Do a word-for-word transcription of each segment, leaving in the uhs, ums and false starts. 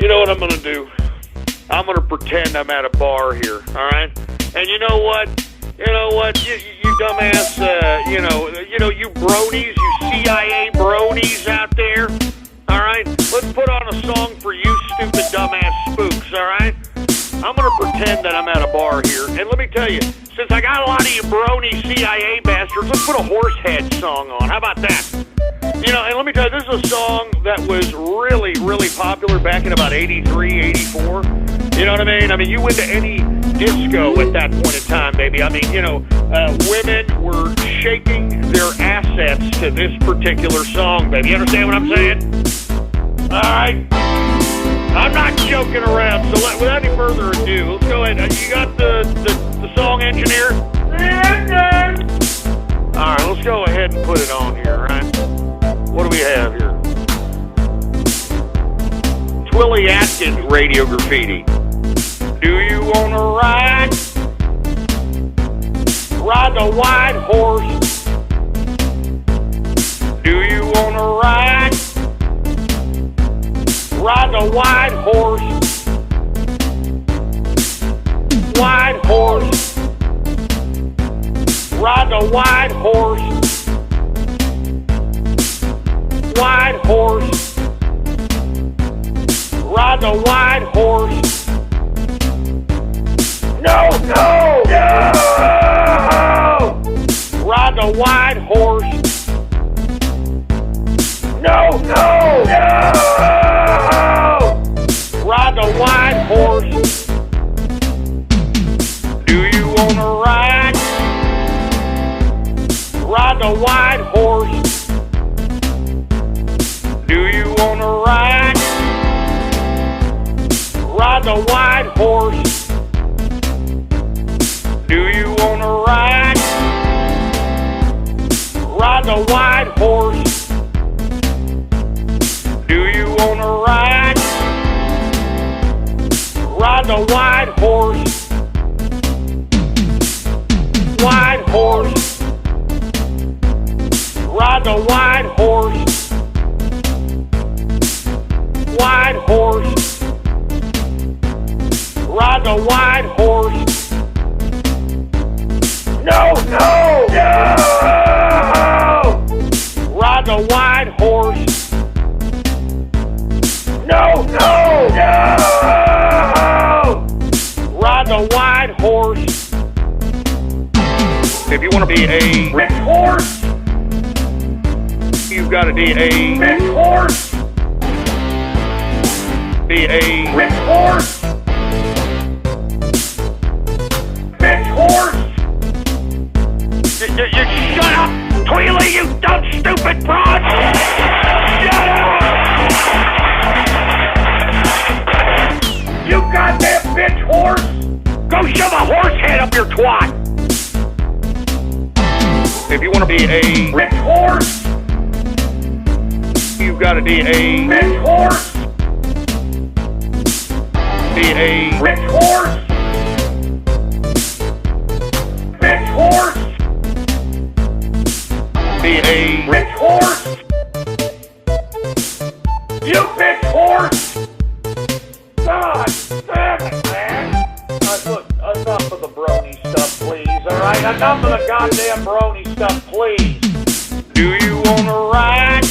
You know what I'm going to do? I'm going to pretend I'm at a bar here, all right? And you know what? You know what? You, you dumbass, uh, you know, you know, you bronies, you C I A bronies out there, all right? Let's put on a song for you stupid dumbass spooks, all right? I'm going to pretend that I'm at a bar here. And let me tell you, since I got a lot of you brony C I A bastards, let's put a Horsehead song on. How about that? You know, and let me tell you, this is a song that was really, really popular back in about eighty-three, eighty-four. You know what I mean? I mean, you went to any disco at that point in time, baby. I mean, you know, uh, women were shaking their assets to this particular song, baby. You understand what I'm saying? All right? I'm not joking around, so let, without any further ado, let's go ahead. Uh, you got the, the, the song engineer? All right, let's go ahead and put it on here, all right? What do we have here? Twilly Atkins Radio Graffiti. Do you want to ride? Ride the white horse. Do you want to ride? Ride the white horse. White horse. Ride the white horse. White horse. Ride the white horse. No, no, no! Ride the white horse. No, no, no! Ride the white horse. Do you want to ride? Ride the white horse. Do you want to ride? Ride the white horse. Do you want to ride? Ride the white horse. Do you want to ride? Ride the white horse. White horse. Ride the white horse. White horse. Ride the white horse. No, no, no! Ride the white horse. No, no, no! Ride the white horse. If you want to be a rich horse, you've got to be a rich horse. Be a rich horse. Rich horse. You, you, you shut up, Tweely, you dumb, stupid broad! Shut up! You goddamn bitch horse! Go shove a horse head up your twat! If you want to be a rich horse, you've got to be a rich horse. Be a rich horse. Rich horse. Be a rich horse. You bitch horse. God damn it, man. Uh, look, enough of the brony stuff, please, alright? Enough of the goddamn brony stuff, please. Do you want to ride?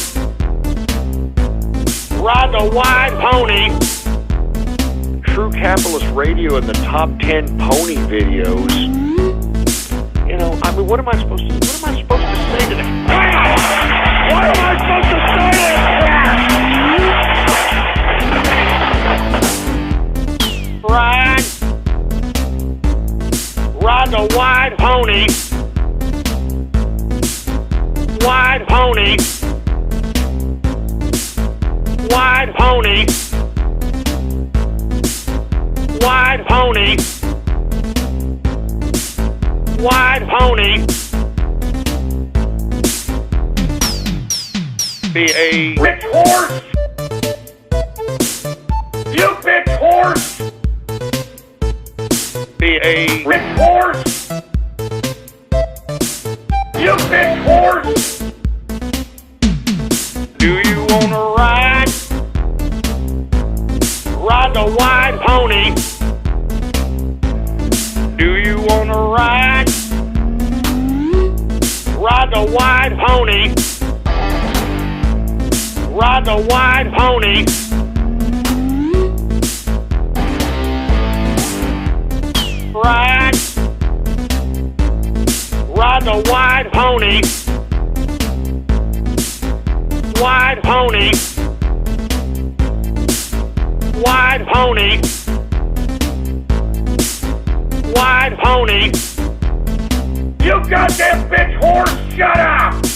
Ride the white pony. True Capitalist Radio in the top ten pony videos. You know, I mean, what am I supposed to, what am I supposed to say to that? What am I supposed to say to that? Ride. Ride the white pony. White pony. White pony. White pony. White pony. Be a rich horse. You bitch horse. Be a rich horse. You bitch horse. Do you wanna ride? Ride the white pony. Do you wanna ride? Ride the white pony. Ride the white pony. Ride. Ride the white pony. White pony. White pony. White pony. You goddamn bitch horse, shut up!